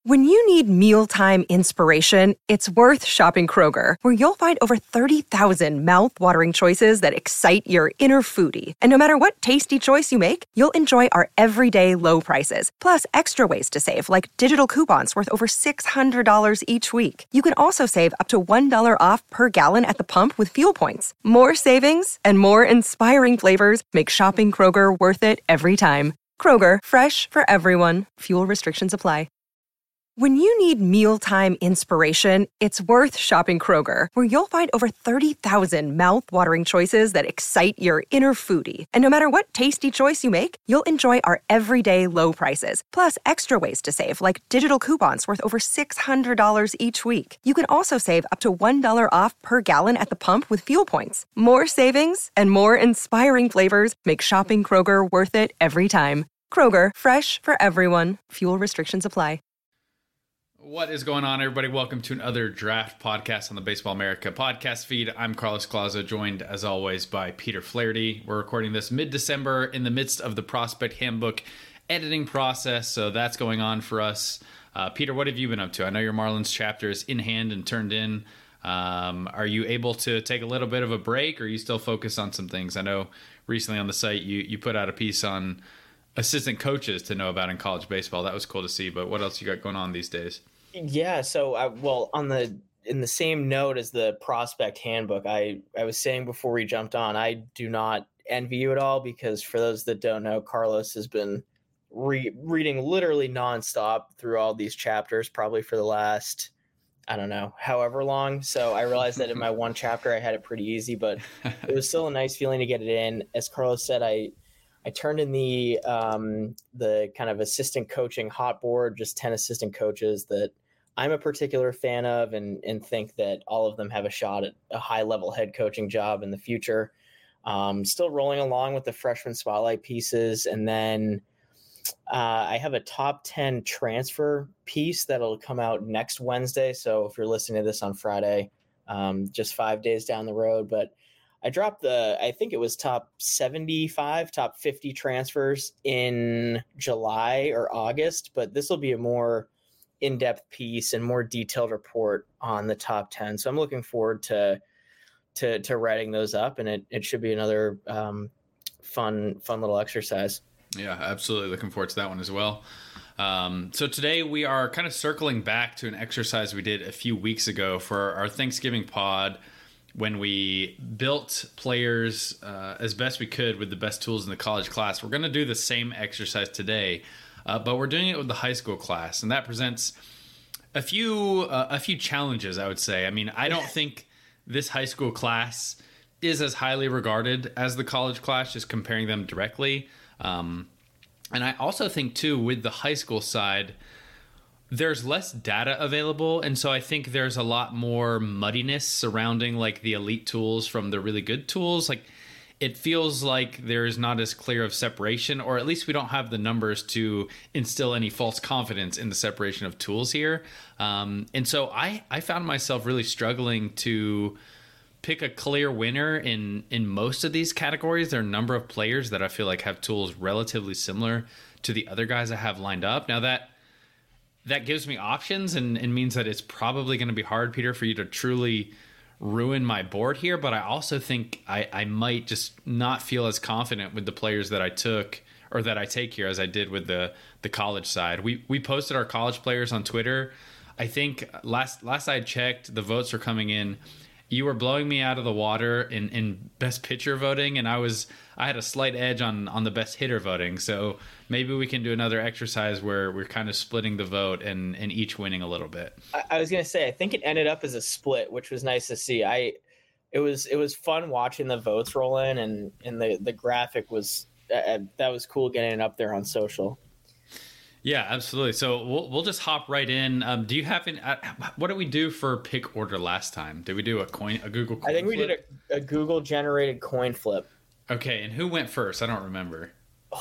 When you need mealtime inspiration, it's worth shopping Kroger, where you'll find over 30,000 mouth-watering choices that excite your inner foodie. And no matter what tasty choice you make, you'll enjoy our everyday low prices, plus extra ways to save, like digital coupons worth over $600 each week. You can also save up to $1 off per gallon at the pump with fuel points. More savings and more inspiring flavors make shopping Kroger worth it every time. Kroger, fresh for everyone. Fuel restrictions apply. When you need mealtime inspiration, it's worth shopping Kroger, where you'll find over 30,000 mouth-watering choices that excite your inner foodie. And no matter what tasty choice you make, you'll enjoy our everyday low prices, plus extra ways to save, like digital coupons worth over $600 each week. You can also save up to $1 off per gallon at the pump with fuel points. More savings and more inspiring flavors make shopping Kroger worth it every time. Kroger, fresh for everyone. Fuel restrictions apply. What is going on, everybody? Welcome to another draft podcast on the Baseball America podcast feed. I'm Carlos Clazo, joined as always by Peter Flaherty. We're recording this mid-December in the midst of the Prospect Handbook editing process, so that's going on for us. Peter, what have you been up to? I know your Marlins chapter is in hand and turned in. Are you able to take a little bit of a break, or are you still focused on some things? I know recently on the site you put out a piece on assistant coaches to know about in college baseball. That was cool to see, but what else you got going on these days? Yeah, so in the same note as the Prospect Handbook, I was saying before we jumped on, I do not envy you at all, because for those that don't know, Carlos has been reading literally nonstop through all these chapters, probably for the last, I don't know, however long. So I realized that in my one chapter I had it pretty easy, but it was still a nice feeling to get it in. As Carlos said, I turned in the kind of assistant coaching hot board, just 10 assistant coaches that I'm a particular fan of and think that all of them have a shot at a high-level head coaching job in the future. Still rolling along with the freshman spotlight pieces. And then I have a top 10 transfer piece that'll come out next Wednesday. So if you're listening to this on Friday, just 5 days down the road. But I dropped I think it was top 75, top 50 transfers in July or August, but this will be a more in-depth piece and more detailed report on the top 10. So I'm looking forward to writing those up, and it should be another fun little exercise. Yeah, absolutely. Looking forward to that one as well. So today we are kind of circling back to an exercise we did a few weeks ago for our Thanksgiving pod, when we built players as best we could with the best tools in the college class. We're going to do the same exercise today, but we're doing it with the high school class, and that presents a few challenges, I would say. I mean, I don't think this high school class is as highly regarded as the college class, just comparing them directly. And I also think, too, with the high school side, there's less data available, and so I think there's a lot more muddiness surrounding like the elite tools from the really good tools. Like, it feels like there is not as clear of separation, or at least we don't have the numbers to instill any false confidence in the separation of tools here. And so I found myself really struggling to pick a clear winner in most of these categories. There are a number of players that I feel like have tools relatively similar to the other guys I have lined up. Now that gives me options and means that it's probably going to be hard, Peter, for you to truly ruin my board here. But I also think I might just not feel as confident with the players that I took or that I take here as I did with the college side. We posted our college players on Twitter. I think last I checked, the votes were coming in. You were blowing me out of the water in best pitcher voting, and I had a slight edge on the best hitter voting. So maybe we can do another exercise where we're kind of splitting the vote and each winning a little bit. I was going to say, I think it ended up as a split, which was nice to see. It was fun watching the votes roll in, and the graphic was that was cool getting it up there on social. Yeah, absolutely. So we'll just hop right in. Do you have what did we do for pick order last time? Did we do a Google coin I think flip? we did a Google generated coin flip. Okay, and who went first? I don't remember.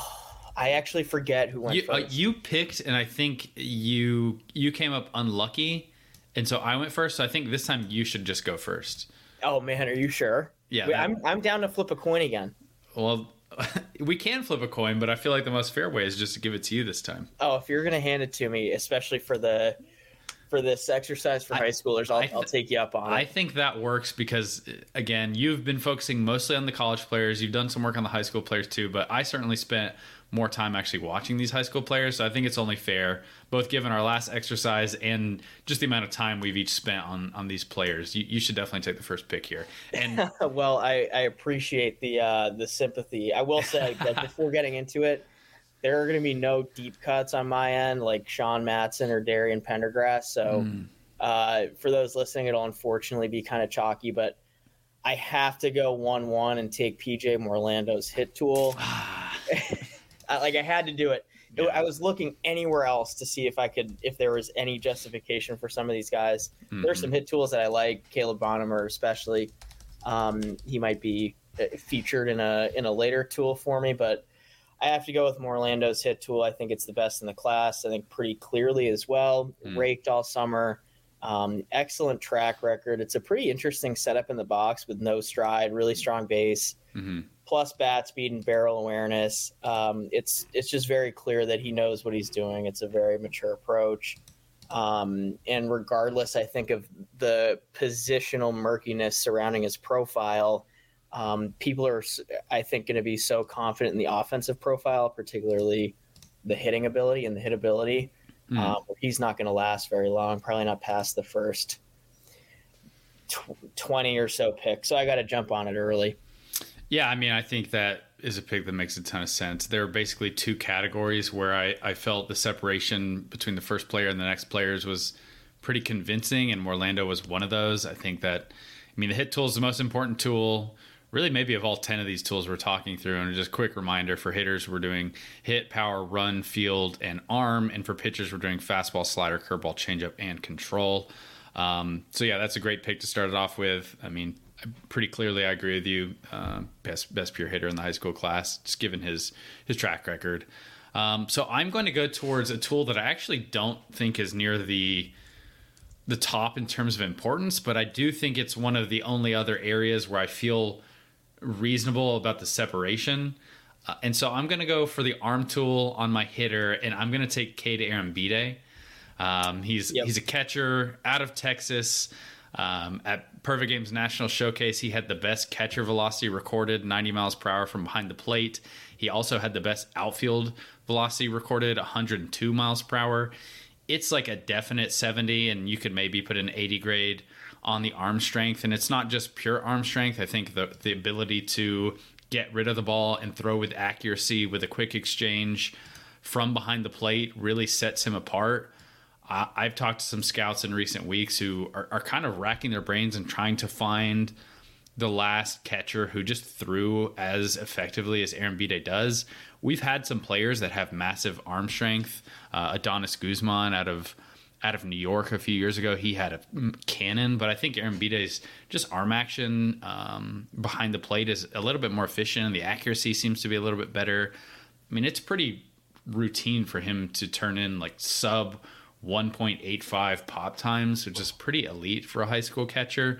I actually forget who went first. You picked, and I think you came up unlucky, and so I went first. So I think this time you should just go first. Oh man, are you sure? Yeah, I'm down to flip a coin again. Well, we can flip a coin, but I feel like the most fair way is just to give it to you this time. Oh, if you're gonna hand it to me, especially for this exercise for high schoolers, I'll take you up on it. I think that works because, again, you've been focusing mostly on the college players. You've done some work on the high school players too, but I certainly spent more time actually watching these high school players. So I think it's only fair, both given our last exercise and just the amount of time we've each spent on these players. You should definitely take the first pick here. And well, I appreciate the sympathy. I will say that before getting into it, there are going to be no deep cuts on my end, like Sean Matson or Darian Pendergrass. So for those listening, it'll unfortunately be kind of chalky, but I have to go 1-1 and take PJ Morlando's hit tool. I had to do it. Yeah. I was looking anywhere else to see if there was any justification for some of these guys. Mm-hmm. There's some hit tools that I like, Caleb Bonham especially. He might be featured in a later tool for me, but I have to go with Morlando's hit tool. I think it's the best in the class. I think pretty clearly as well. Raked all summer. Excellent track record. It's a pretty interesting setup in the box with no stride, really strong base, plus bat speed and barrel awareness. It's just very clear that he knows what he's doing. It's a very mature approach. And regardless, I think, of the positional murkiness surrounding his profile, people are, I think, going to be so confident in the offensive profile, particularly the hitting ability and the hitability. He's not going to last very long, probably not past the first 20 or so picks. So I got to jump on it early. Yeah, I mean, I think that is a pick that makes a ton of sense. There are basically two categories where I felt the separation between the first player and the next players was pretty convincing, and Morlando was one of those. I think that, I mean, the hit tool is the most important tool, really maybe of all 10 of these tools we're talking through. And just a quick reminder, for hitters, we're doing hit, power, run, field, and arm. And for pitchers, we're doing fastball, slider, curveball, changeup, and control. So yeah, that's a great pick to start it off with. I mean, pretty clearly I agree with you. Best pure hitter in the high school class, just given his track record. So I'm going to go towards a tool that I actually don't think is near the top in terms of importance, but I do think it's one of the only other areas where I feel reasonable about the separation. And so I'm going to go for the arm tool on my hitter, and I'm going to take Cade Arambide. He's a catcher out of Texas. At Perfect Games National Showcase, he had the best catcher velocity recorded, 90 miles per hour from behind the plate. He also had the best outfield velocity recorded, 102 miles per hour. It's like a definite 70, and you could maybe put an 80 grade on the arm strength. And it's not just pure arm strength. I think the ability to get rid of the ball and throw with accuracy with a quick exchange from behind the plate really sets him apart. I've talked to some scouts in recent weeks who are kind of racking their brains and trying to find the last catcher who just threw as effectively as Arambide does. We've had some players that have massive arm strength. Adonis Guzman out of New York a few years ago, he had a cannon, but I think Arambide's just arm action behind the plate is a little bit more efficient, and the accuracy seems to be a little bit better. I mean, it's pretty routine for him to turn in like sub 1.85 pop times, which is pretty elite for a high school catcher.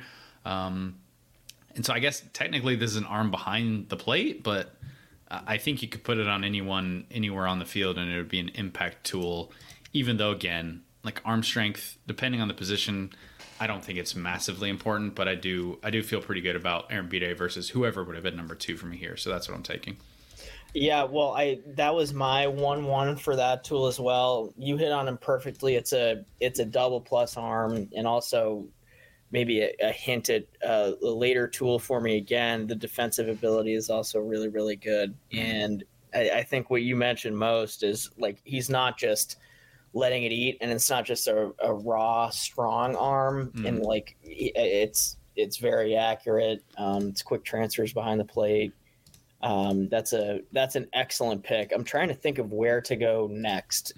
And so I guess technically this is an arm behind the plate, but I think you could put it on anyone anywhere on the field and it would be an impact tool, even though, again, like arm strength, depending on the position, I don't think it's massively important, but I do feel pretty good about Arambide versus whoever would have been number 2 for me here. So that's what I'm taking. Yeah, well, that was my 1-1 for that tool as well. You hit on him perfectly. It's a double plus arm, and also maybe a hint at a later tool for me again. The defensive ability is also really, really good. And I think what you mentioned most is, like, he's not just letting it eat, and it's not just a raw, strong arm. And, like, it's very accurate. It's quick transfers behind the plate. That's an excellent pick. I'm trying to think of where to go next.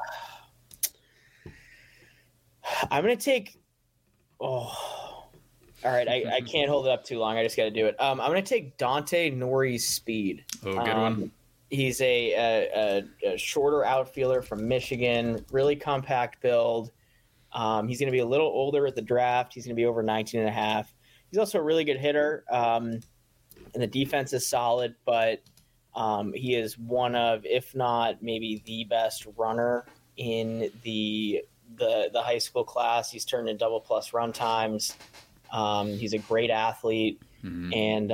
I'm going to take, all right. I can't hold it up too long. I just got to do it. I'm going to take Dante Norrie's speed. Oh, good one. He's a shorter outfielder from Michigan, really compact build. He's going to be a little older at the draft. He's going to be over 19 and a half. He's also a really good hitter. And the defense is solid, but He is one of, if not maybe the best runner in the high school class. He's turned in double plus run times. He's a great athlete, and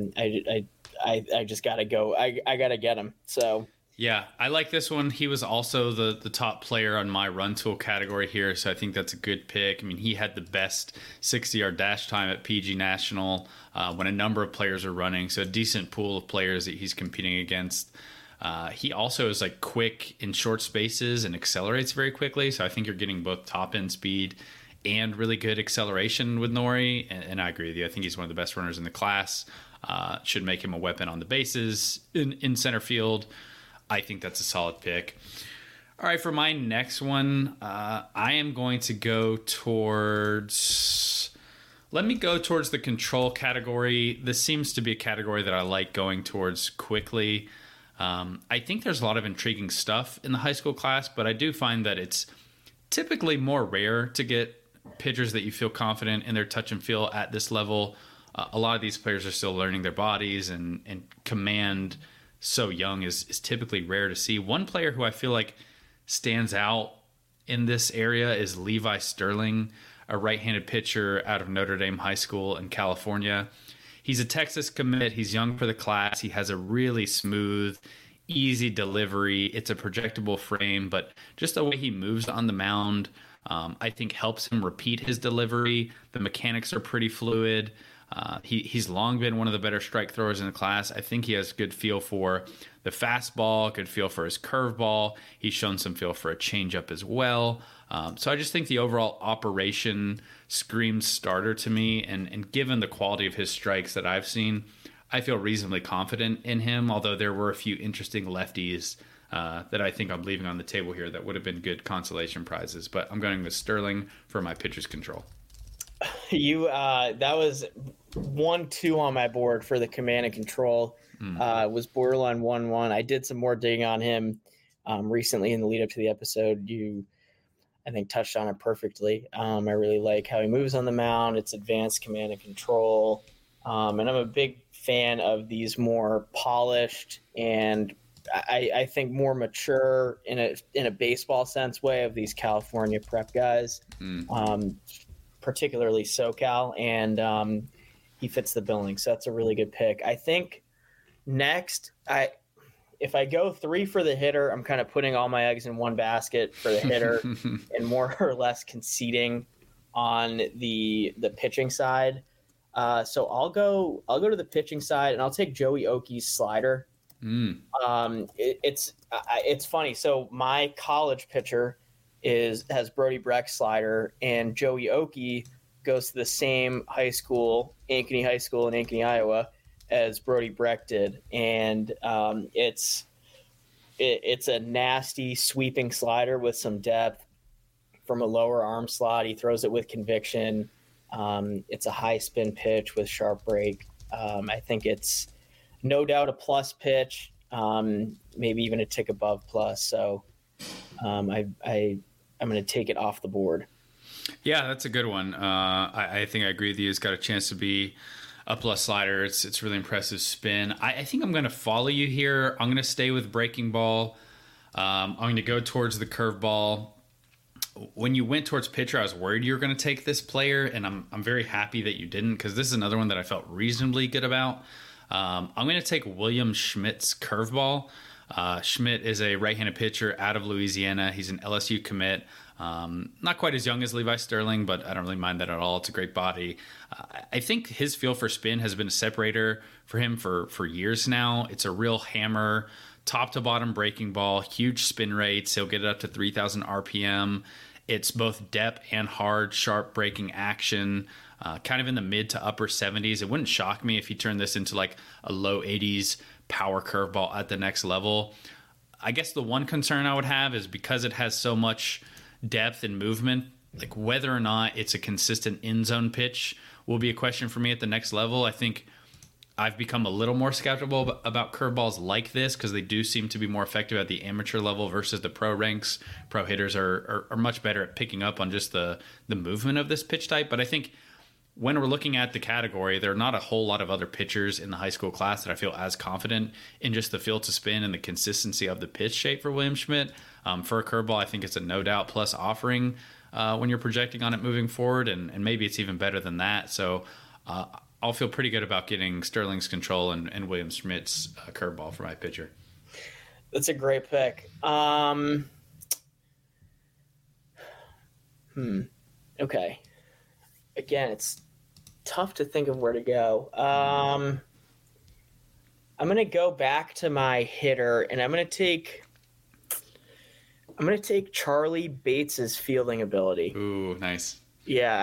I just gotta go. I gotta get him. So. Yeah, I like this one. He was also the top player on my run tool category here, so I think that's a good pick. I mean, he had the best 60-yard dash time at PG National when a number of players are running, so a decent pool of players that he's competing against. He also is like quick in short spaces and accelerates very quickly, so I think you're getting both top-end speed and really good acceleration with Nori, and I agree with you. I think he's one of the best runners in the class. Should make him a weapon on the bases in center field. I think that's a solid pick. All right, for my next one, I am going to go towards... Let me go towards the control category. This seems to be a category that I like going towards quickly. I think there's a lot of intriguing stuff in the high school class, but I do find that it's typically more rare to get pitchers that you feel confident in their touch and feel at this level. A lot of these players are still learning their bodies, and command so young is typically rare to see. One player who I feel like stands out in this area is Levi Sterling, a right-handed pitcher out of Notre Dame High School in California. He's a Texas commit. He's young for the class. He has a really smooth, easy delivery. It's a projectable frame, but just the way he moves on the mound, I think helps him repeat his delivery. The mechanics are pretty fluid. He's long been one of the better strike throwers in the class. I think he has good feel for the fastball, good feel for his curveball. He's shown some feel for a changeup as well. So I just think the overall operation screams starter to me. And given the quality of his strikes that I've seen, I feel reasonably confident in him, although there were a few interesting lefties that I think I'm leaving on the table here that would have been good consolation prizes. But I'm going with Sterling for my pitcher's control. That was 1-2 on my board for the command and control. Was borderline 1-1. I did some more digging on him recently in the lead up to the episode. You, I think, touched on it perfectly. I really like how he moves on the mound. It's advanced command and control, and I'm a big fan of these more polished and I think more mature in a baseball sense way of these California prep guys. Particularly SoCal, and he fits the billing. So that's a really good pick. I think next, if I go 3 for the hitter, I'm kind of putting all my eggs in one basket for the hitter and more or less conceding on the pitching side. So I'll go to the pitching side, and I'll take Joey Oki's slider. It's funny. So my college pitcher has Brody Brecht's slider, and Joey Oki goes to the same high school, Ankeny High School in Ankeny, Iowa, as Brody Brecht did. And it's a nasty sweeping slider with some depth from a lower arm slot. He throws it with conviction. It's a high spin pitch with sharp break. I think it's no doubt a plus pitch, maybe even a tick above plus. So I'm going to take it off the board. Yeah, that's a good one. I think I agree with you. It's got a chance to be a plus slider. It's really impressive spin. I think I'm going to follow you here. I'm going to stay with breaking ball. I'm going to go towards the curveball. When you went towards pitcher, I was worried you were going to take this player, and I'm very happy that you didn't, because this is another one that I felt reasonably good about. I'm going to take William Schmidt's curveball. Schmidt is a right-handed pitcher out of Louisiana. He's an LSU commit. Not quite as young as Levi Sterling, but I don't really mind that at all. It's a great body. I think his feel for spin has been a separator for him for years now. It's a real hammer, top to bottom breaking ball, huge spin rates. He'll get it up to 3,000 RPM. It's both depth and hard, sharp breaking action, kind of in the mid to upper 70s. It wouldn't shock me if he turned this into like a low 80s power curveball at the next level. I guess the one concern I would have is because it has so much depth and movement, like whether or not it's a consistent in zone pitch will be a question for me at the next level. I think I've become a little more skeptical about curveballs like this because they do seem to be more effective at the amateur level versus the pro ranks. Pro hitters are much better at picking up on just the movement of this pitch type. But I think when we're looking at the category, there are not a whole lot of other pitchers in the high school class that I feel as confident in just the feel to spin and the consistency of the pitch shape for William Schmidt. For a curveball, I think it's a no doubt plus offering when you're projecting on it moving forward, and maybe it's even better than that. So I'll feel pretty good about getting Sterling's control and William Schmidt's curveball for my pitcher. That's a great pick. Okay. Again, it's tough to think of where to go. I'm going to go back to my hitter, and I'm going to take Charlie Bates's fielding ability. Ooh, nice. Yeah,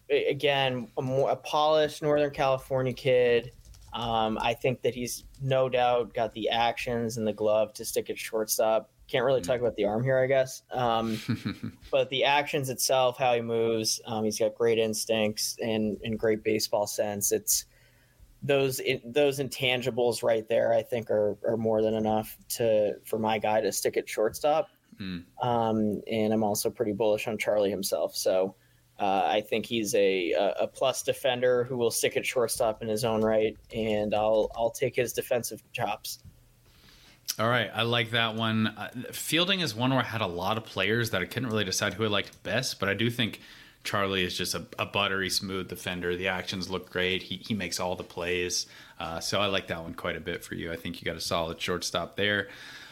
a polished Northern California kid. I think that he's no doubt got the actions and the glove to stick at shortstop. Can't really talk about the arm here, I guess. But the actions itself, how he moves, he's got great instincts and great baseball sense. It's those intangibles right there, I think, are more than enough for my guy to stick at shortstop. And I'm also pretty bullish on Charlie himself. So I think he's a plus defender who will stick at shortstop in his own right, and I'll take his defensive chops. All right, I like that one. Fielding is one where I had a lot of players that I couldn't really decide who I liked best, but I do think Charlie is just a buttery smooth defender. The actions look great. He makes all the plays. So I like that one quite a bit for you. I think you got a solid shortstop there.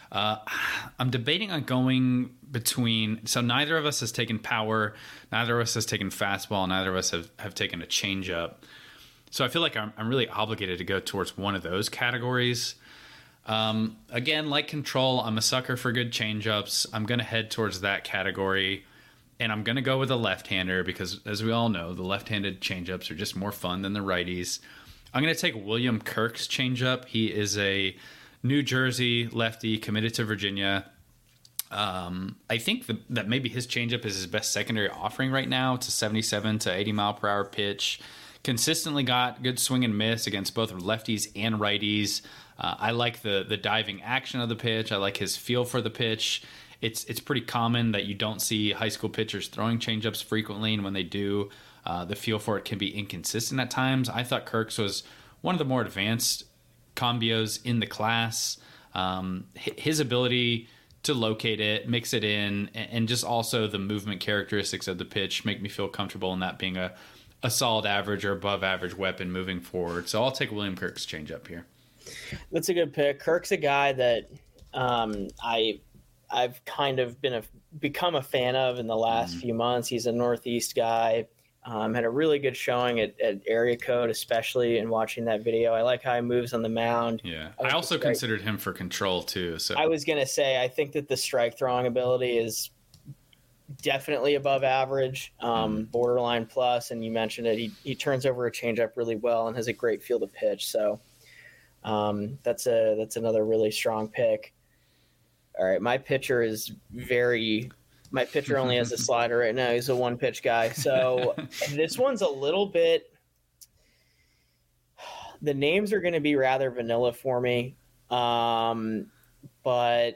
I'm debating on going between. So neither of us has taken power. Neither of us has taken fastball. Neither of us have taken a changeup. So I feel like I'm really obligated to go towards one of those categories. Again, like control, I'm a sucker for good changeups. I'm going to head towards that category, and I'm going to go with a left-hander because, as we all know, the left-handed changeups are just more fun than the righties. I'm going to take William Kirk's changeup. He is a New Jersey lefty committed to Virginia. I think that maybe his changeup is his best secondary offering right now. It's a 77 to 80 mile per hour pitch. Consistently got good swing and miss against both lefties and righties. I like the diving action of the pitch. I like his feel for the pitch. It's pretty common that you don't see high school pitchers throwing changeups frequently, and when they do, the feel for it can be inconsistent at times. I thought Kirk's was one of the more advanced combios in the class. His ability to locate it, mix it in, and just also the movement characteristics of the pitch make me feel comfortable in that being a solid average or above average weapon moving forward. So I'll take William Kirk's changeup here. That's a good pick. Kirk's a guy that I've kind of become a fan of in the last few months. He's a Northeast guy. Had a really good showing at area code, especially in watching that video. I like how he moves on the mound. Yeah, I also considered him for control too. So I was gonna say I think that the strike throwing ability is definitely above average, borderline plus. And you mentioned it. He turns over a changeup really well and has a great feel to pitch. So that's another really strong pick. All right, my pitcher only has a slider right now. He's a one pitch guy. So this one's a little bit, the names are going to be rather vanilla for me. But,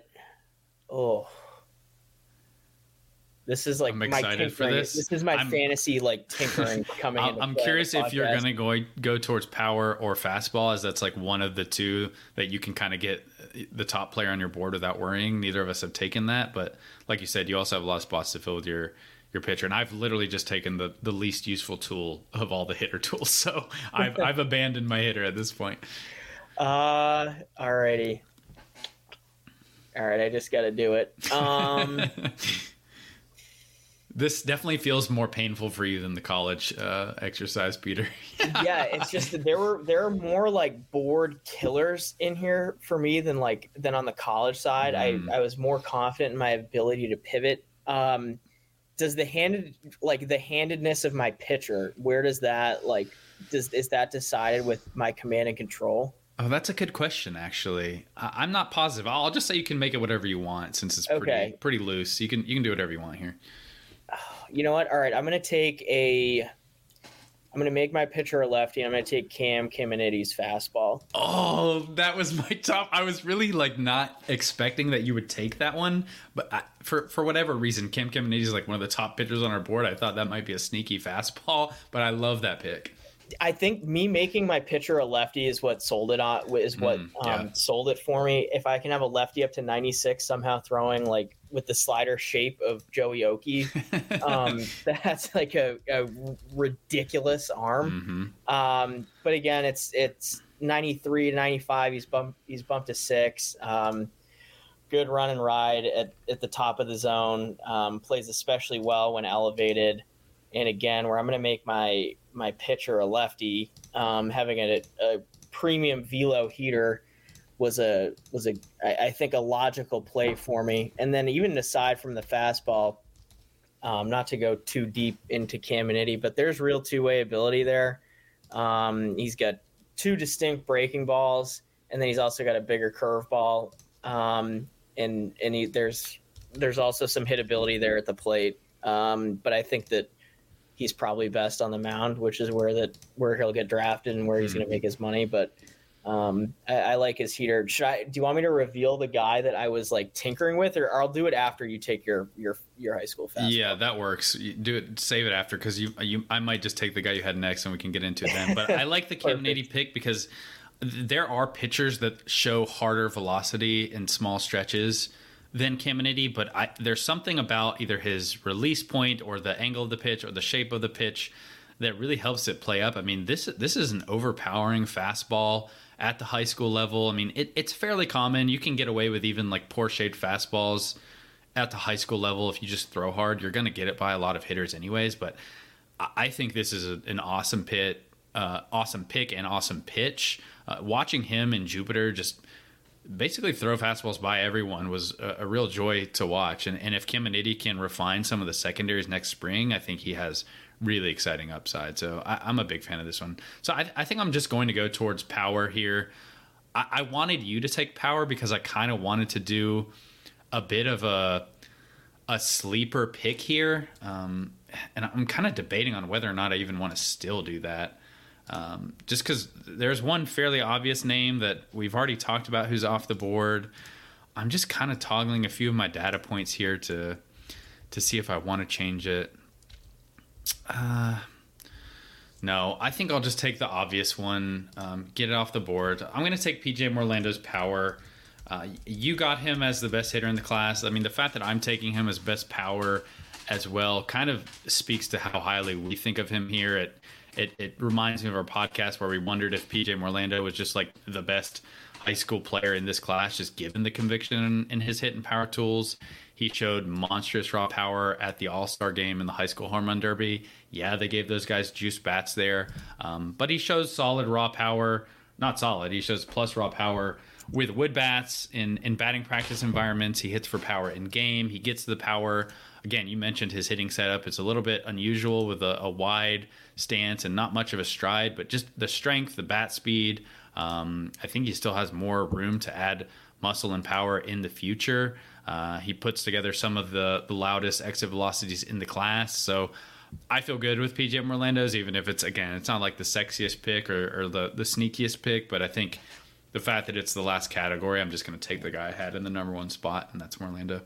this is like I'm my excited tinkering. for this. This is my fantasy tinkering coming in. I'm curious if you're going to go towards power or fastball, as that's like one of the two that you can kind of get the top player on your board without worrying. Neither of us have taken that, but like you said, you also have a lot of spots to fill with your pitcher. And I've literally just taken the least useful tool of all the hitter tools. So I've abandoned my hitter at this point. Alrighty. All right, I just got to do it. This definitely feels more painful for you than the college exercise, Peter. Yeah, it's just that there are more like board killers in here for me than on the college side. I was more confident in my ability to pivot. Does the handedness of my pitcher, where does that is that decided with my command and control? Oh, that's a good question, actually. I'm not positive. I'll just say you can make it whatever you want since it's pretty loose. You can do whatever you want here. You know what? All right, I'm gonna take a I'm going to make my pitcher a lefty. I'm going to take Cam Caminiti's fastball. Oh, that was my top. I was really like not expecting that you would take that one, but for whatever reason, Cam Caminiti is like one of the top pitchers on our board. I thought that might be a sneaky fastball, but I love that pick. I think me making my pitcher a lefty is what sold it on. Sold it for me. If I can have a lefty up to 96 somehow throwing like with the slider shape of Joey Oakey, that's like a ridiculous arm. But again, it's 93 to 95. He's bumped to 6. Good run and ride at the top of the zone. Plays especially well when elevated. And again, where I'm going to make my pitcher a lefty, having a premium velo heater was I think a logical play for me. And then even aside from the fastball, not to go too deep into Caminiti, but there's real two-way ability there. He's got 2 distinct breaking balls, and then he's also got a bigger curveball. And there's also some hitability there at the plate. But I think that he's probably best on the mound, which is where he'll get drafted and where he's going to make his money. But I like his heater. Do you want me to reveal the guy that I was like tinkering with, or I'll do it after you take your high school fastball? Yeah, that works. You do it, save it after, because I might just take the guy you had next and we can get into it then. But I like the Caminiti pick because there are pitchers that show harder velocity in small stretches than Caminiti, but there's something about either his release point or the angle of the pitch or the shape of the pitch that really helps it play up. I mean, this is an overpowering fastball at the high school level. I mean, it's fairly common. You can get away with even like poor shaped fastballs at the high school level. If you just throw hard, you're going to get it by a lot of hitters anyways. But I think this is an awesome pick and awesome pitch. Watching him in Jupiter just basically throw fastballs by everyone was a real joy to watch. And if Caminiti can refine some of the secondaries next spring, I think he has really exciting upside. So I'm a big fan of this one. So I think I'm just going to go towards power here. I wanted you to take power because I kind of wanted to do a bit of a sleeper pick here. And I'm kind of debating on whether or not I even want to still do that. Just because there's one fairly obvious name that we've already talked about who's off the board. I'm just kind of toggling a few of my data points here to see if I want to change it. No, I think I'll just take the obvious one, get it off the board. I'm going to take PJ Morlando's power. You got him as the best hitter in the class. I mean, the fact that I'm taking him as best power as well kind of speaks to how highly we think of him here. It reminds me of our podcast where we wondered if PJ Morlando was just like the best high school player in this class, just given the conviction in his hit and power tools. He showed monstrous raw power at the All-Star game in the high school home run derby. Yeah, they gave those guys juice bats there. But he shows solid raw power. Not solid. He shows plus raw power with wood bats in batting practice environments. He hits for power in game. He gets the power. Again, you mentioned his hitting setup. It's a little bit unusual with a wide stance and not much of a stride, but just the strength, the bat speed. I think he still has more room to add muscle and power in the future. He puts together some of the loudest exit velocities in the class. So I feel good with PJ Morlando's, even if it's not like the sexiest pick or the sneakiest pick, but I think the fact that it's the last category, I'm just going to take the guy I had in the number one spot, and that's Morlando.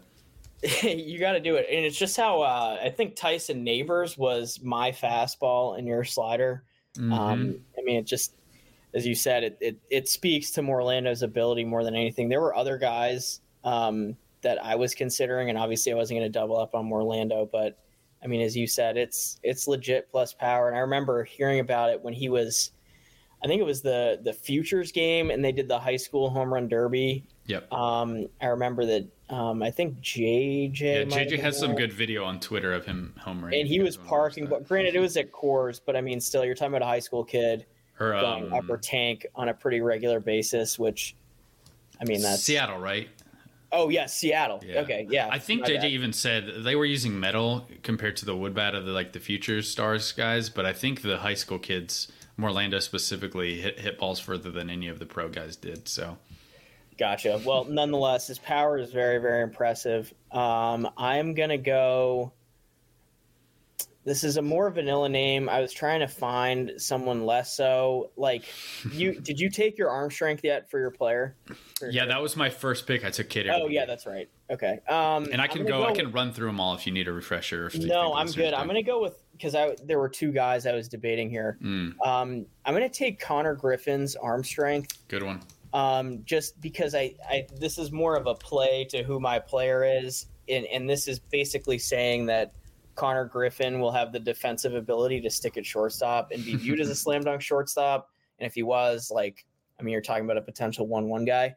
You got to do it. And it's just how I think Tyson Neighbors was my fastball and your slider. Mm-hmm. I mean, it just, as you said, it speaks to Morlando's ability more than anything. There were other guys that I was considering, and obviously I wasn't going to double up on Morlando, but I mean, as you said, it's legit plus power. And I remember hearing about it when he was, I think it was the Futures game, and they did the high school home run derby. Yep. I remember that. I think JJ. Yeah, JJ has some good video on Twitter of him homering. And he was parking, but granted, it was at Coors. But I mean, still, you're talking about a high school kid going upper tank on a pretty regular basis. Which, I mean, that's Seattle, right? Oh yeah, Seattle. Yeah. Okay, yeah. I think JJ even said they were using metal compared to the wood bat of the Futures Stars guys, but I think the high school kids, Morlando specifically, hit balls further than any of the pro guys did. So. Gotcha. Well, nonetheless, his power is very, very impressive. I'm going to go This is a more vanilla name. I was trying to find someone less so. Like, did you take your arm strength yet for your player? Yeah, that was my first pick. I took Kid. Oh yeah, that's right. Okay. And I can run through them all if you need a refresher. No, I'm good. I'm gonna go with because there were two guys I was debating here. I'm gonna take Connor Griffin's arm strength. Good one. Just because I this is more of a play to who my player is, and this is basically saying that Connor Griffin will have the defensive ability to stick at shortstop and be viewed as a slam dunk shortstop. And if he was, you're talking about a potential 1-1 guy.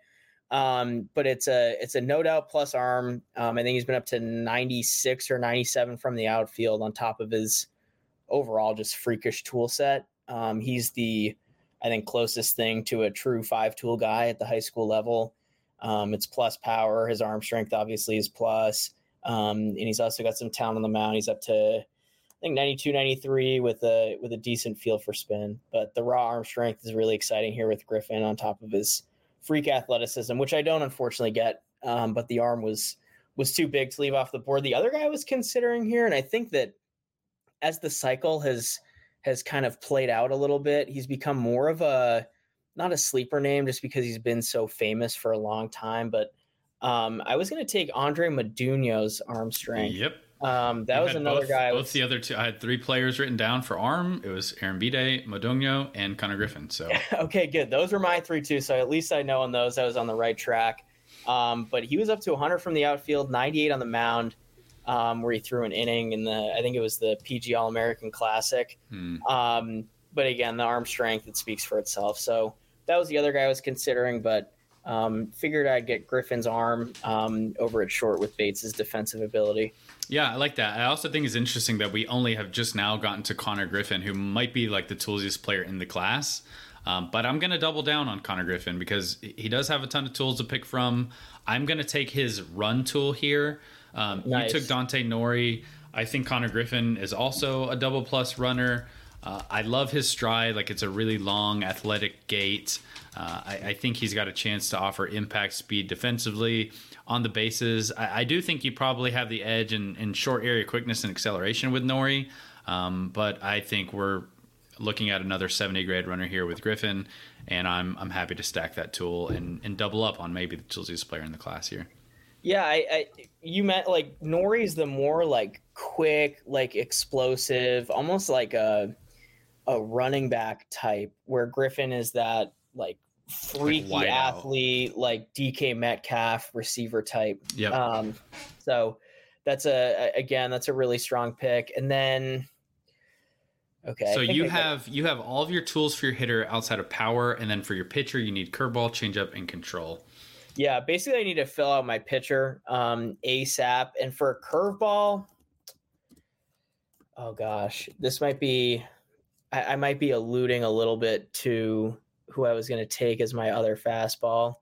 But it's a no doubt plus arm. I think he's been up to 96 or 97 from the outfield on top of his overall just freakish tool set. He's the, I think, closest thing to a true 5-tool guy at the high school level. It's plus power. His arm strength obviously is plus. And he's also got some talent on the mound. He's up to, I think, 92, 93 with a decent feel for spin. But the raw arm strength is really exciting here with Griffin on top of his freak athleticism, which I don't unfortunately get. But the arm was too big to leave off the board. The other guy I was considering here, and I think that as the cycle has kind of played out a little bit, he's become more of not a sleeper name just because he's been so famous for a long time, but I was going to take Andre Modugno's arm strength. Yep. That was another guy. Both the other two. I had 3 players written down for arm. It was Aaron Bide, Modugno, and Connor Griffin. So okay, good. Those were my 3 too. So at least I know on those I was on the right track. But he was up to 100 from the outfield, 98 on the mound, where he threw an inning in I think it was the PG All-American Classic. But again, the arm strength, it speaks for itself. So that was the other guy I was considering, but figured I'd get Griffin's arm over at short with Bates's defensive ability. Yeah, I like that. I also think it's interesting that we only have just now gotten to Connor Griffin, who might be like the toolsiest player in the class. But I'm going to double down on Connor Griffin because he does have a ton of tools to pick from. I'm going to take his run tool here. Nice. You took Dante Nori. I think Connor Griffin is also a double plus runner. I love his stride. Like, it's a really long, athletic gait. I think he's got a chance to offer impact speed defensively on the bases. I do think you probably have the edge in short area quickness and acceleration with Nori. But I think we're looking at another 70 grade runner here with Griffin, and I'm happy to stack that tool and double up on maybe the toolsiest player in the class here. Yeah, you meant like Nori's the more like quick, like explosive, almost like a running back type, where Griffin is that like freaky like athlete, like DK Metcalf receiver type. Yep. So that's that's a really strong pick. And then okay. So you have all of your tools for your hitter outside of power, and then for your pitcher you need curveball, changeup, and control. Yeah, basically I need to fill out my pitcher ASAP. And for a curveball, oh gosh, this might be I might be alluding a little bit to who I was going to take as my other fastball.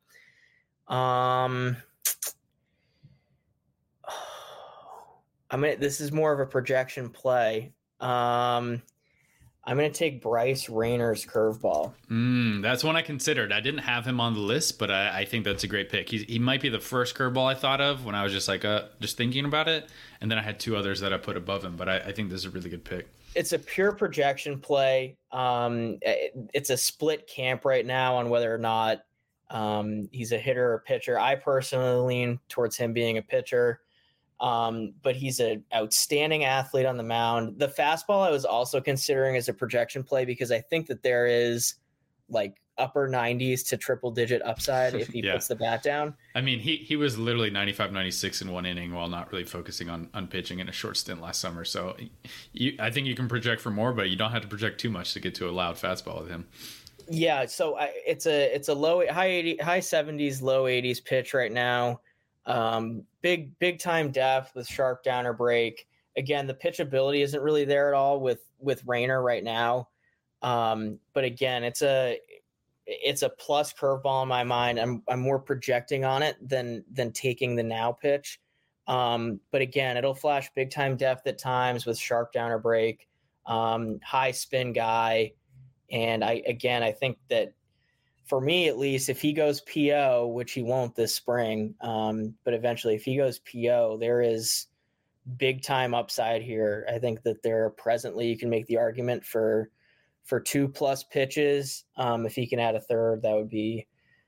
This is more of a projection play. I'm going to take Bryce Rayner's curveball. That's one I considered. I didn't have him on the list, but I think that's a great pick. He might be the first curveball I thought of when I was just thinking about it. And then I had 2 others that I put above him, but I think this is a really good pick. It's a pure projection play. It's a split camp right now on whether or not he's a hitter or pitcher. I personally lean towards him being a pitcher. But he's an outstanding athlete on the mound. The fastball I was also considering as a projection play because I think that there is like upper 90s to triple digit upside if he puts the bat down. I mean, he was literally 95, 96 in 1 inning while not really focusing on pitching in a short stint last summer. So I think you can project for more, but you don't have to project too much to get to a loud fastball with him. Yeah. So it's a high 70s, low 80s pitch right now. Big time depth with sharp downer break. Again, the pitchability isn't really there at all with Rayner right now. But again, it's a plus curveball in my mind. I'm more projecting on it than taking the now pitch. But again, it'll flash big time depth at times with sharp downer break, high spin guy. And I think that for me, at least, if he goes PO, which he won't this spring, but eventually if he goes PO, there is big time upside here. I think that there presently you can make the argument for 2+ pitches. If he can add a third, that would be,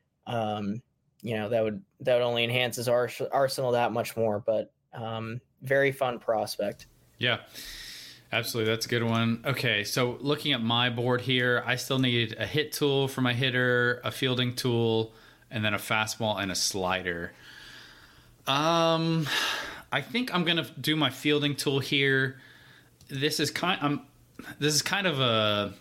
that would only enhance his arsenal that much more. But very fun prospect. Yeah, absolutely. That's a good one. Okay, so looking at my board here, I still need a hit tool for my hitter, a fielding tool, and then a fastball and a slider. I think I'm gonna do my fielding tool here. This is kind of a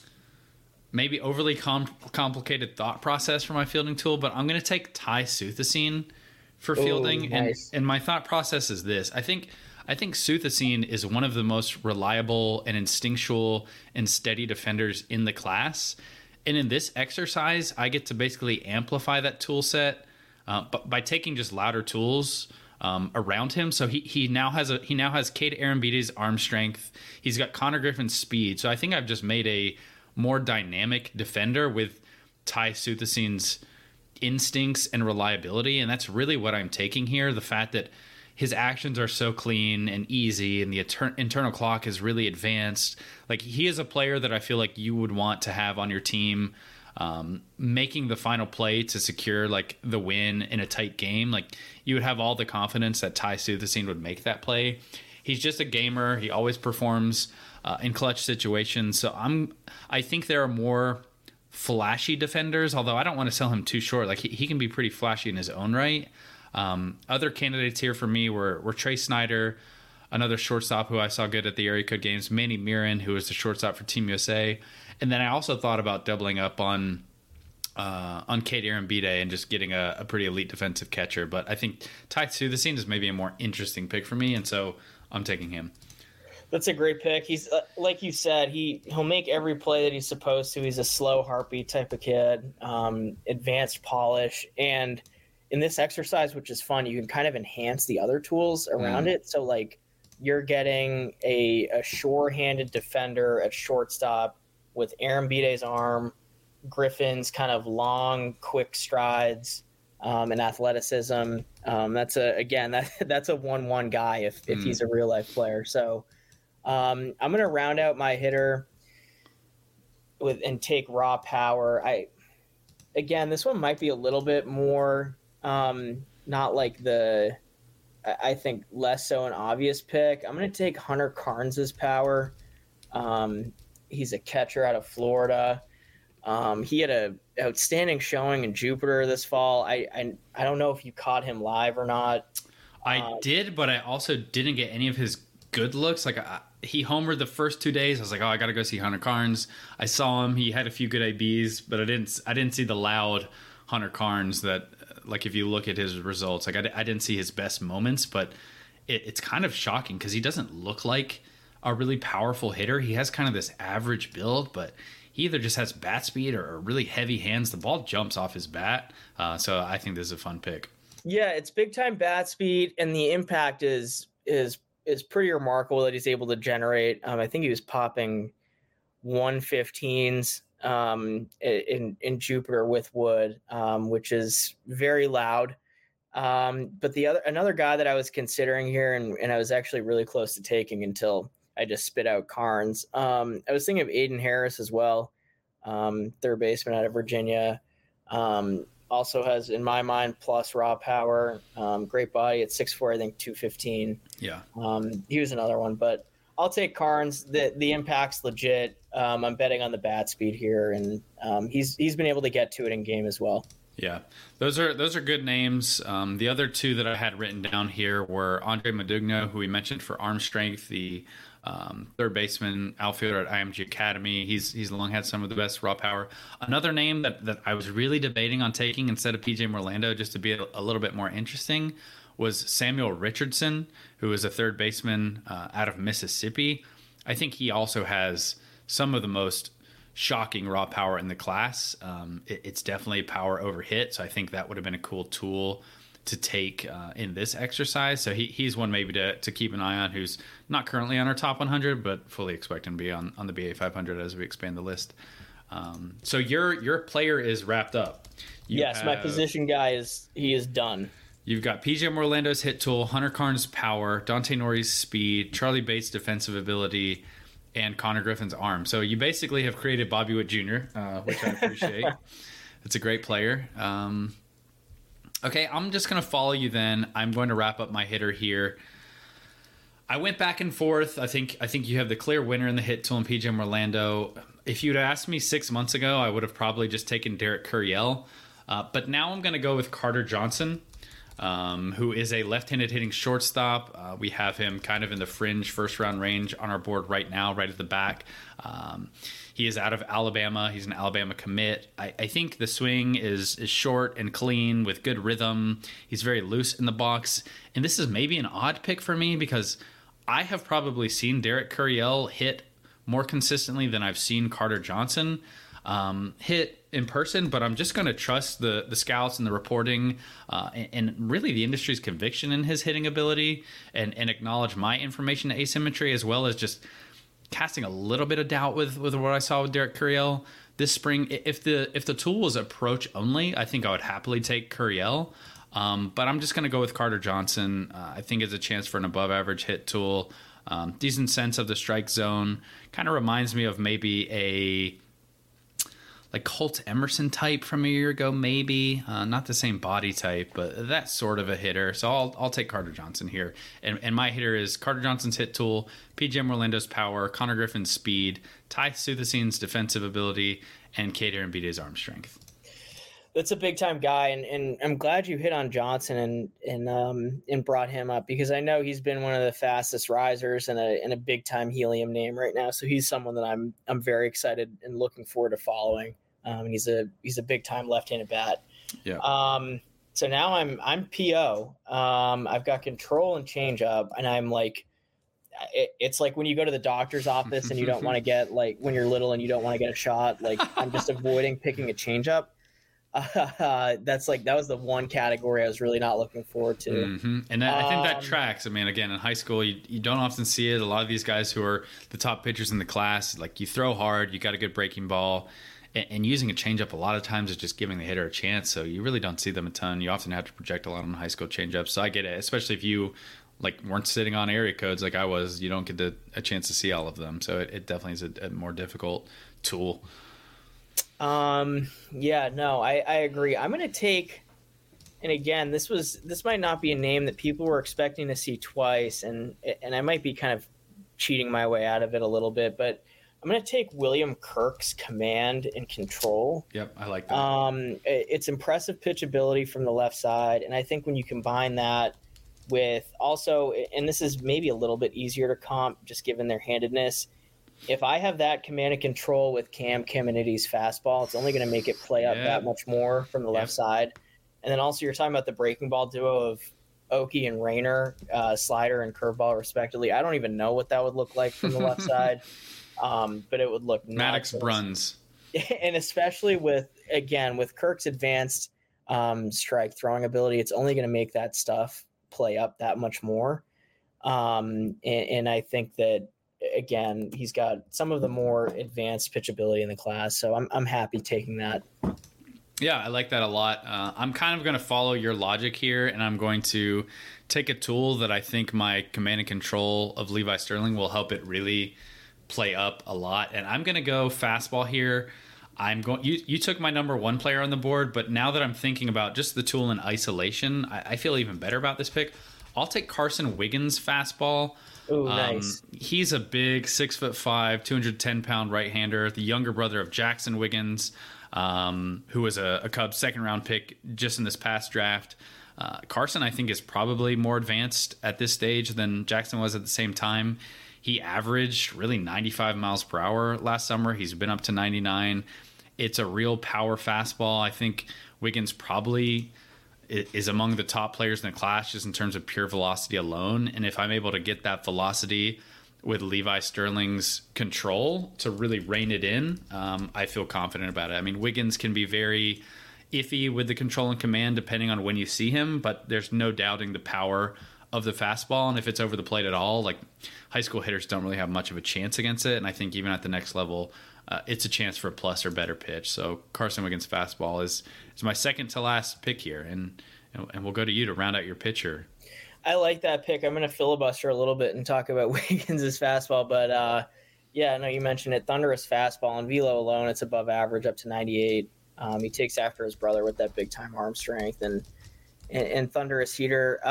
maybe overly complicated thought process for my fielding tool, but I'm gonna take Ty Suthasine for fielding. Nice. And my thought process is this: I think Suthasine is one of the most reliable and instinctual and steady defenders in the class. And in this exercise, I get to basically amplify that tool set, but by taking just louder tools around him. So he now has Cade Arambide's arm strength. He's got Connor Griffin's speed. So I think I've just made a more dynamic defender with Ty Suthasine's instincts and reliability, and that's really what I'm taking here. The fact that his actions are so clean and easy, and the internal clock is really advanced. Like, he is a player that I feel like you would want to have on your team, making the final play to secure like the win in a tight game. Like, you would have all the confidence that Ty Suthasine would make that play. He's just a gamer. He always performs in clutch situations. So I think there are more flashy defenders, although I don't want to sell him too short. Like, he can be pretty flashy in his own right. Other candidates here for me were Trey Snyder, another shortstop who I saw good at the Area Code games, Manny Mirren, who was the shortstop for Team USA. And then I also thought about doubling up on Cade Arambide and just getting a pretty elite defensive catcher. But I think Ty Suthasine is maybe a more interesting pick for me, and so I'm taking him. That's a great pick. He's like you said, he'll make every play that he's supposed to. He's a slow heartbeat type of kid, advanced polish, and in this exercise, which is fun, you can kind of enhance the other tools around it. So like, you're getting a sure-handed defender at shortstop with Arambide's arm, Griffin's kind of long, quick strides, and athleticism. That's a 1-1 guy if he's a real life player. So I'm going to round out my hitter and take raw power. This one might be a little bit more not like I think less so an obvious pick. I'm going to take Hunter Carnes's power. He's a catcher out of Florida. He had a outstanding showing in Jupiter this fall. I don't know if you caught him live or not. I did, but I also didn't get any of his good looks. Like, he homered the first 2 days. I was like, I got to go see Hunter Carnes. I saw him. He had a few good ABs, but I didn't see the loud Hunter Carnes that, like, if you look at his results, like, I didn't see his best moments, but it's kind of shocking because he doesn't look like a really powerful hitter. He has kind of this average build, but he either just has bat speed or really heavy hands. The ball jumps off his bat. So I think this is a fun pick. Yeah, it's big time bat speed, and the impact is pretty remarkable that he's able to generate. I think he was popping 115s in Jupiter with wood, which is very loud. But another guy that I was considering here, and I was actually really close to taking until I just spit out Carnes. I was thinking of Aiden Harris as well, third baseman out of Virginia. Also has, in my mind, plus raw power, great body at 6'4", I think 215. Yeah. He was another one, but I'll take Carnes. The impact's legit. I'm betting on the bat speed here, and he's been able to get to it in game as well. Yeah, those are good names. The other two that I had written down here were Andre Madugno, who we mentioned for arm strength, the third baseman outfielder at IMG Academy. He's long had some of the best raw power. Another name that I was really debating on taking instead of PJ Morlando, just to be a little bit more interesting, was Samuel Richardson, who is a third baseman out of Mississippi. I think he also has some of the most shocking raw power in the class. It's definitely power over hit, so I think that would have been a cool tool to take in this exercise. So he's one maybe to keep an eye on, who's not currently on our top 100, but fully expect him to be on the BA 500 as we expand the list. So your player is wrapped up. My position guy is done. You've got PJ Orlando's hit tool, Hunter Karn's power, Dante Norrie's speed, Charlie Bates' defensive ability, and Connor Griffin's arm. So you basically have created Bobby Witt Jr., which I appreciate. It's a great player. Okay, I'm just going to follow you then. I'm going to wrap up my hitter here. I went back and forth. I think you have the clear winner in the hit tool in PJ Orlando. If you'd asked me 6 months ago, I would have probably just taken Derek Curiel. But now I'm going to go with Carter Johnson, who is a left-handed hitting shortstop. We have him kind of in the fringe first-round range on our board right now, right at the back. He is out of Alabama. He's an Alabama commit. I think the swing is short and clean with good rhythm. He's very loose in the box. And this is maybe an odd pick for me because I have probably seen Derek Curiel hit more consistently than I've seen Carter Johnson hit in person, but I'm just going to trust the scouts and the reporting and really the industry's conviction in his hitting ability and acknowledge my information asymmetry, as well as just casting a little bit of doubt with what I saw with Derek Curiel this spring. If the tool was approach only, I think I would happily take Curiel. But I'm just going to go with Carter Johnson. I think it's a chance for an above average hit tool. Decent sense of the strike zone. Kind of reminds me of maybe a like Colt Emerson type from a year ago, maybe. Not the same body type, but that sort of a hitter. So I'll take Carter Johnson here. And my hitter is Carter Johnson's hit tool, PJ Orlando's power, Connor Griffin's speed, Ty Suthasin's defensive ability, and Kate Arambide's arm strength. That's a big time guy, and I'm glad you hit on Johnson and brought him up, because I know he's been one of the fastest risers and a big time helium name right now. So he's someone that I'm very excited and looking forward to following. And he's a big time left-handed bat. Yeah. So now I'm PO. I've got control and changeup, and I'm like, it's like when you go to the doctor's office and you don't want to get, like when you're little and you don't want to get a shot. Like I'm just avoiding picking a changeup. That was the one category I was really not looking forward to. Mm-hmm. And I think that tracks. I mean, again, in high school, you don't often see it. A lot of these guys who are the top pitchers in the class, like you throw hard, you got a good breaking ball, and using a changeup a lot of times is just giving the hitter a chance. So you really don't see them a ton. You often have to project a lot on high school changeups. So I get it, especially if you weren't sitting on area codes like I was. You don't get a chance to see all of them. So it definitely is a more difficult tool. Yeah, no, I agree. I'm going to take, and again, this might not be a name that people were expecting to see twice, and I might be kind of cheating my way out of it a little bit, but I'm going to take William Kirk's command and control. Yep, I like that. It's impressive pitchability from the left side, and I think when you combine that with also, and this is maybe a little bit easier to comp just given their handedness, if I have that command and control with Cam Caminiti's fastball, it's only going to make it play up that much more from the left side. And then also you're talking about the breaking ball duo of Oki and Rayner, slider and curveball respectively. I don't even know what that would look like from the left side, but it would look Maddox Bruns. And especially with Kirk's advanced strike throwing ability, it's only going to make that stuff play up that much more. And I think that, again, he's got some of the more advanced pitchability in the class, so I'm happy taking that. Yeah, I like that a lot. I'm kind of going to follow your logic here, and I'm going to take a tool that I think my command and control of Levi Sterling will help it really play up a lot. And I'm going to go fastball here. You took my number one player on the board, but now that I'm thinking about just the tool in isolation, I feel even better about this pick. I'll take Carson Wiggins' fastball. Ooh, nice. He's a big 6'5", 210-pound right-hander, the younger brother of Jackson Wiggins, who was a Cubs second-round pick just in this past draft. Carson, I think, is probably more advanced at this stage than Jackson was at the same time. He averaged really 95 miles per hour last summer. He's been up to 99. It's a real power fastball. I think Wiggins probably is among the top players in the class just in terms of pure velocity alone. And if I'm able to get that velocity with Levi Sterling's control to really rein it in, I feel confident about it. I mean, Wiggins can be very iffy with the control and command depending on when you see him, but there's no doubting the power of the fastball. And if it's over the plate at all, like high school hitters don't really have much of a chance against it. And I think even at the next level, it's a chance for a plus or better pitch. So Carson Wiggins' fastball is my second to last pick here. And and we'll go to you to round out your pitcher. I like that pick. I'm going to filibuster a little bit and talk about Wiggins' fastball, but yeah, no, you mentioned it. Thunderous fastball on velo alone, it's above average, up to 98. He takes after his brother with that big time arm strength and thunderous heater.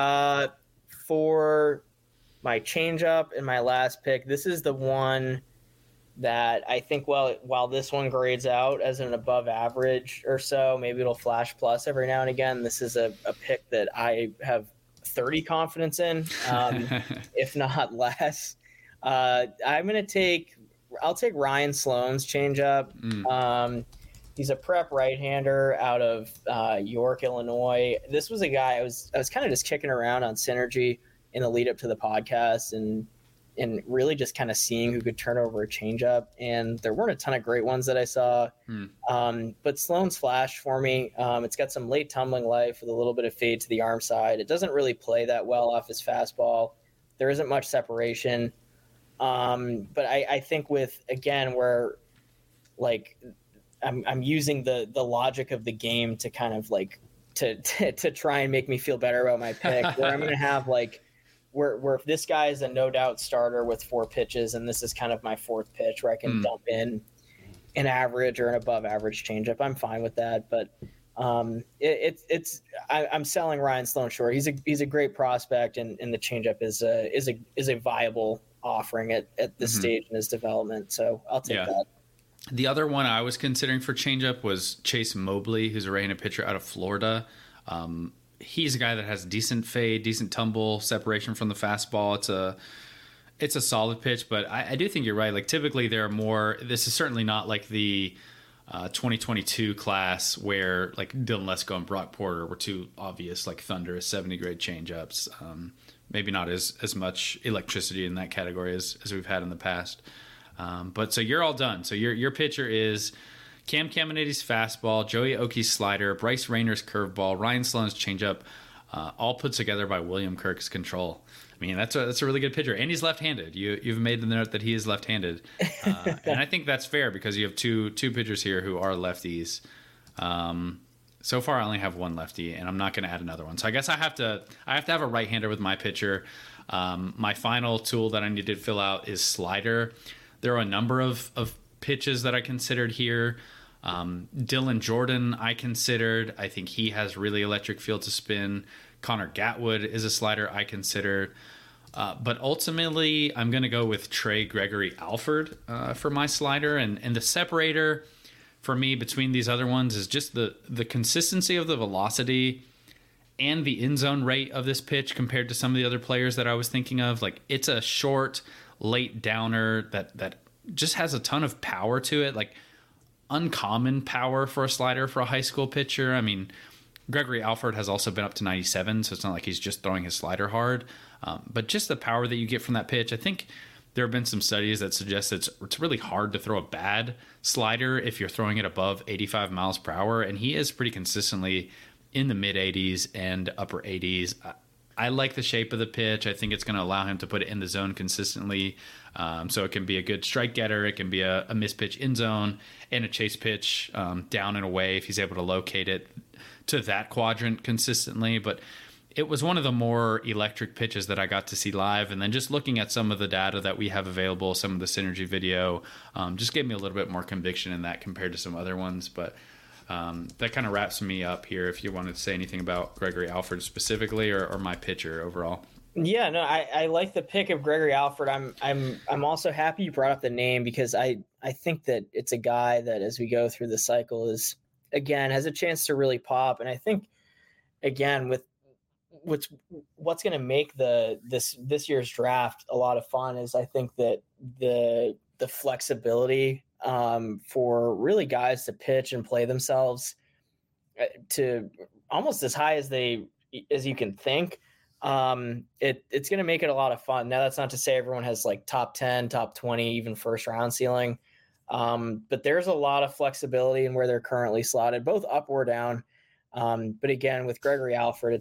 For my changeup and my last pick, this is the one that I think, while this one grades out as an above average or so, maybe it'll flash plus every now and again. This is a pick that I have 30 confidence in, if not less. I'll take Ryan Sloan's changeup. He's a prep right-hander out of York, Illinois. This was a guy I was kind of just kicking around on Synergy in the lead up to the podcast and really just kind of seeing who could turn over a changeup. And there weren't a ton of great ones that I saw. But Sloan's flashed for me. It's got some late tumbling life with a little bit of fade to the arm side. It doesn't really play that well off his fastball. There isn't much separation. But I think with, again, where like I'm using the logic of the game to kind of like to try and make me feel better about my pick, where I'm going to have like where if this guy is a no doubt starter with 4 pitches and this is kind of my 4th pitch where I can dump in an average or an above average changeup, I'm fine with that. But I'm selling Ryan Sloan short. He's a great prospect, and the changeup is a viable offering at this stage in his development. So I'll take that. The other one I was considering for changeup was Chase Mobley, who's a right-handed pitcher out of Florida. He's a guy that has decent fade, decent tumble, separation from the fastball. It's a solid pitch, but I do think you're right. Like typically there are more. This is certainly not like the 2022 class where like Dylan Lesko and Brock Porter were two obvious like thunderous 70 grade changeups. Maybe not as much electricity in that category as we've had in the past. But so you're all done. So your pitcher is Cam Caminiti's fastball, Joey Oki's slider, Bryce Rayner's curveball, Ryan Sloan's changeup, all put together by William Kirk's control. I mean, that's a really good pitcher, and he's left-handed. You've made the note that he is left-handed, and I think that's fair because you have two pitchers here who are lefties. So far, I only have one lefty, and I'm not going to add another one. So I guess I have to have a right-hander with my pitcher. My final tool that I need to fill out is slider. There are a number of pitches that I considered here. Dylan Jordan I considered. I think he has really electric feel to spin. Connor Gatwood is a slider I considered. But ultimately, I'm going to go with Trey Gregory Alford for my slider. And the separator for me between these other ones is just the consistency of the velocity and the in zone rate of this pitch compared to some of the other players that I was thinking of. Like it's a short, late downer that just has a ton of power to it. Like uncommon power for a slider for a high school pitcher. I mean, Gregory Alford has also been up to 97, so it's not like he's just throwing his slider hard. But just the power that you get from that pitch, I think there have been some studies that suggest it's really hard to throw a bad slider if you're throwing it above 85 miles per hour, and he is pretty consistently in the mid-80s and upper 80s. I like the shape of the pitch. I think it's going to allow him to put it in the zone consistently. So it can be a good strike getter. It can be a mispitch in zone and a chase pitch down and away if he's able to locate it to that quadrant consistently. But it was one of the more electric pitches that I got to see live. And then just looking at some of the data that we have available, some of the Synergy video, just gave me a little bit more conviction in that compared to some other ones. But that kind of wraps me up here. If you wanted to say anything about Gregory Alford specifically or my pitcher overall. Yeah, no, I like the pick of Gregory Alford. I'm also happy you brought up the name because I think that it's a guy that as we go through the cycle has a chance to really pop. And I think again with what's going to make this year's draft a lot of fun is I think that the flexibility for really guys to pitch and play themselves to almost as high as you can think. It's going to make it a lot of fun. Now that's not to say everyone has like top 10, top 20, even first round ceiling. But there's a lot of flexibility in where they're currently slotted, both up or down. But again, with Gregory Alford,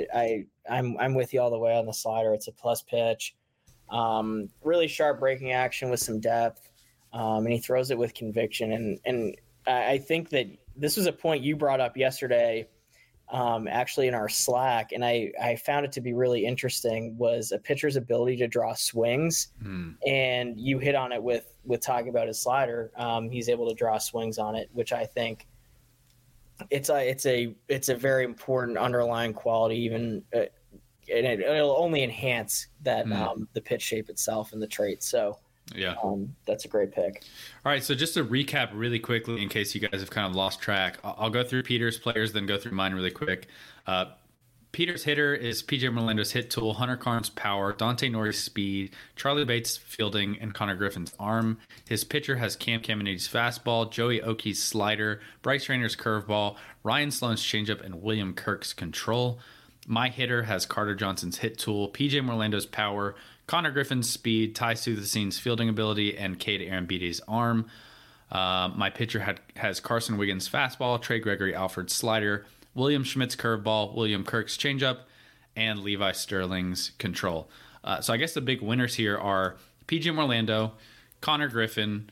I'm with you all the way on the slider. It's a plus pitch, really sharp breaking action with some depth. And he throws it with conviction. And I think that this was a point you brought up yesterday actually in our Slack, and I found it to be really interesting, was a pitcher's ability to draw swings. And you hit on it with talking about his slider. He's able to draw swings on it, which I think it's a very important underlying quality, even and it'll only enhance that the pitch shape itself and the traits. So yeah, that's a great pick. All right, so just to recap really quickly, in case you guys have kind of lost track, I'll go through Peter's players, then go through mine really quick. Peter's hitter is PJ Morlando's hit tool, Hunter Carnes' power, Dante Norrie's speed, Charlie Bates' fielding, and Connor Griffin's arm. His pitcher has Cam Caminiti's fastball, Joey Oakey's slider, Bryce Rainer's curveball, Ryan Sloan's changeup, and William Kirk's control. My hitter has Carter Johnson's hit tool, PJ Morlando's power, Connor Griffin's speed, Ty Southiscene's fielding ability, and Cade Arambide's arm. My pitcher has Carson Wiggins' fastball, Trey Gregory Alford's slider, William Schmidt's curveball, William Kirk's changeup, and Levi Sterling's control. So I guess the big winners here are PJ Morlando, Connor Griffin,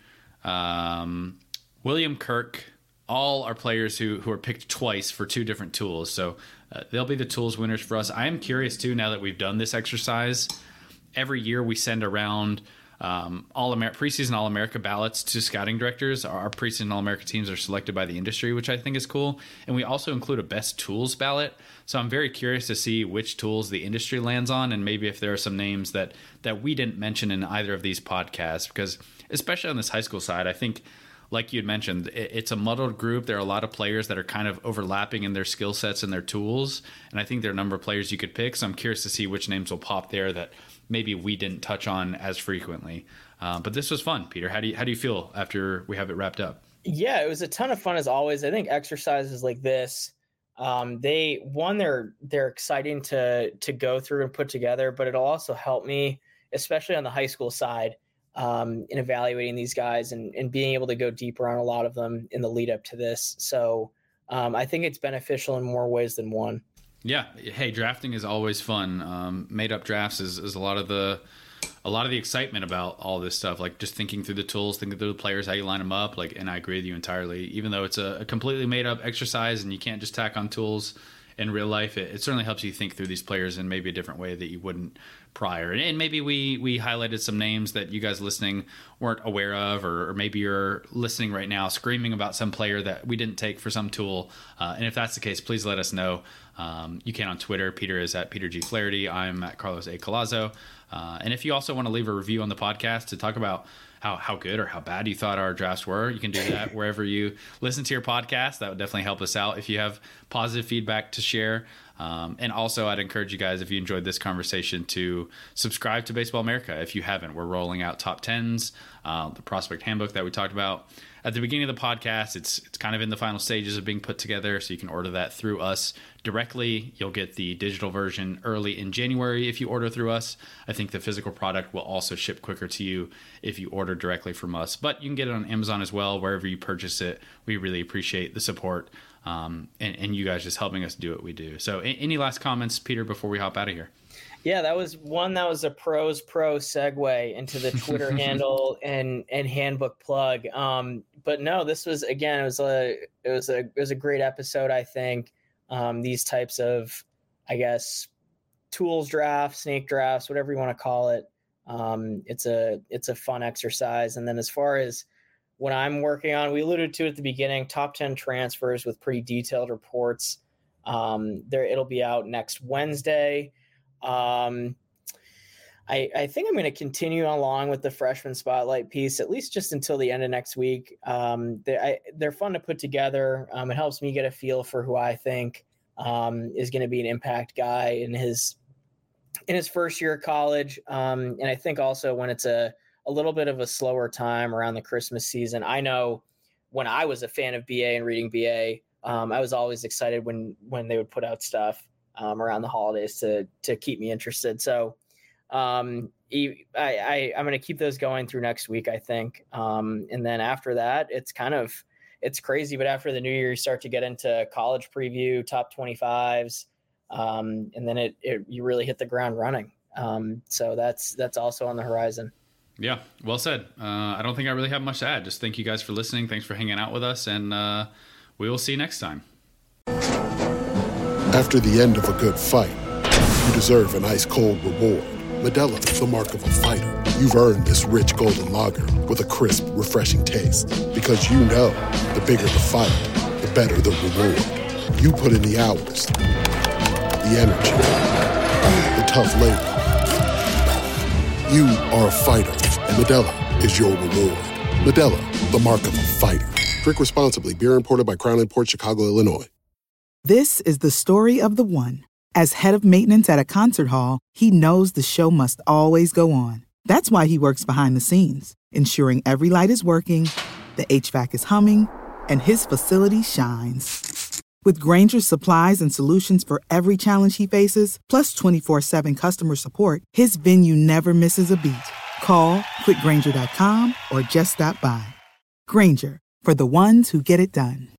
William Kirk. All are players who are picked twice for two different tools. So they'll be the tools winners for us. I am curious, too, now that we've done this exercise. Every year we send around preseason All-America ballots to scouting directors. Our preseason All-America teams are selected by the industry, which I think is cool. And we also include a best tools ballot. So I'm very curious to see which tools the industry lands on, and maybe if there are some names that we didn't mention in either of these podcasts. Because especially on this high school side, I think, like you had mentioned, it's a muddled group. There are a lot of players that are kind of overlapping in their skill sets and their tools. And I think there are a number of players you could pick. So I'm curious to see which names will pop there that maybe we didn't touch on as frequently. But this was fun, Peter. How do you feel after we have it wrapped up? Yeah, it was a ton of fun as always. I think exercises like this, they're exciting to go through and put together, but it'll also help me, especially on the high school side, in evaluating these guys and being able to go deeper on a lot of them in the lead up to this. So I think it's beneficial in more ways than one. Yeah. Hey, drafting is always fun. Made up drafts is a lot of the excitement about all this stuff. Like just thinking through the tools, thinking through the players, how you line them up. And I agree with you entirely. Even though it's a completely made up exercise and you can't just tack on tools in real life, it certainly helps you think through these players in maybe a different way that you wouldn't prior. And maybe we highlighted some names that you guys listening weren't aware of, or maybe you're listening right now screaming about some player that we didn't take for some tool. And if that's the case, please let us know. You can on Twitter. Peter is at Peter G. Flaherty. I'm at Carlos A. Collazo. And if you also want to leave a review on the podcast to talk about how good or how bad you thought our drafts were, you can do that wherever you listen to your podcast. That would definitely help us out if you have positive feedback to share. And also, I'd encourage you guys, if you enjoyed this conversation, to subscribe to Baseball America. If you haven't, we're rolling out top 10s, the prospect handbook that we talked about at the beginning of the podcast. It's kind of in the final stages of being put together, so you can order that through us directly. You'll get the digital version early in January if you order through us. I think the physical product will also ship quicker to you if you order directly from us. But you can get it on Amazon as well, wherever you purchase it. We really appreciate the support and you guys just helping us do what we do. So any last comments, Peter, before we hop out of here? Yeah, that was a pro segue into the Twitter handle and handbook plug. But no, this was, again, it was a great episode. I think these types of, I guess, tools drafts, snake drafts, whatever you want to call it. It's a fun exercise. And then as far as what I'm working on, we alluded to at the beginning, top 10 transfers with pretty detailed reports. It'll be out next Wednesday. I think I'm going to continue along with the freshman spotlight piece, at least just until the end of next week. They're fun to put together. It helps me get a feel for who I think is going to be an impact guy in his first year of college. And I think also when it's a little bit of a slower time around the Christmas season. I know when I was a fan of BA and reading BA, I was always excited when they would put out stuff around the holidays to keep me interested. So I'm going to keep those going through next week, I think. And then after that, it's crazy. But after the new year, you start to get into college preview, top 25s. And then you really hit the ground running. So that's also on the horizon. Yeah, well said. I don't think I really have much to add. Just thank you guys for listening. Thanks for hanging out with us. And we will see you next time. After the end of a good fight, you deserve an ice-cold reward. Modelo, the mark of a fighter. You've earned this rich golden lager with a crisp, refreshing taste. Because you know, the bigger the fight, the better the reward. You put in the hours, the energy, the tough labor. You are a fighter, and Modelo is your reward. Modelo, the mark of a fighter. Drink responsibly. Beer imported by Crown Imports, Chicago, Illinois. This is the story of the one. As head of maintenance at a concert hall, he knows the show must always go on. That's why he works behind the scenes, ensuring every light is working, the HVAC is humming, and his facility shines. With Grainger's supplies and solutions for every challenge he faces, plus 24/7 customer support, his venue never misses a beat. Call quickgrainger.com or just stop by. Grainger, for the ones who get it done.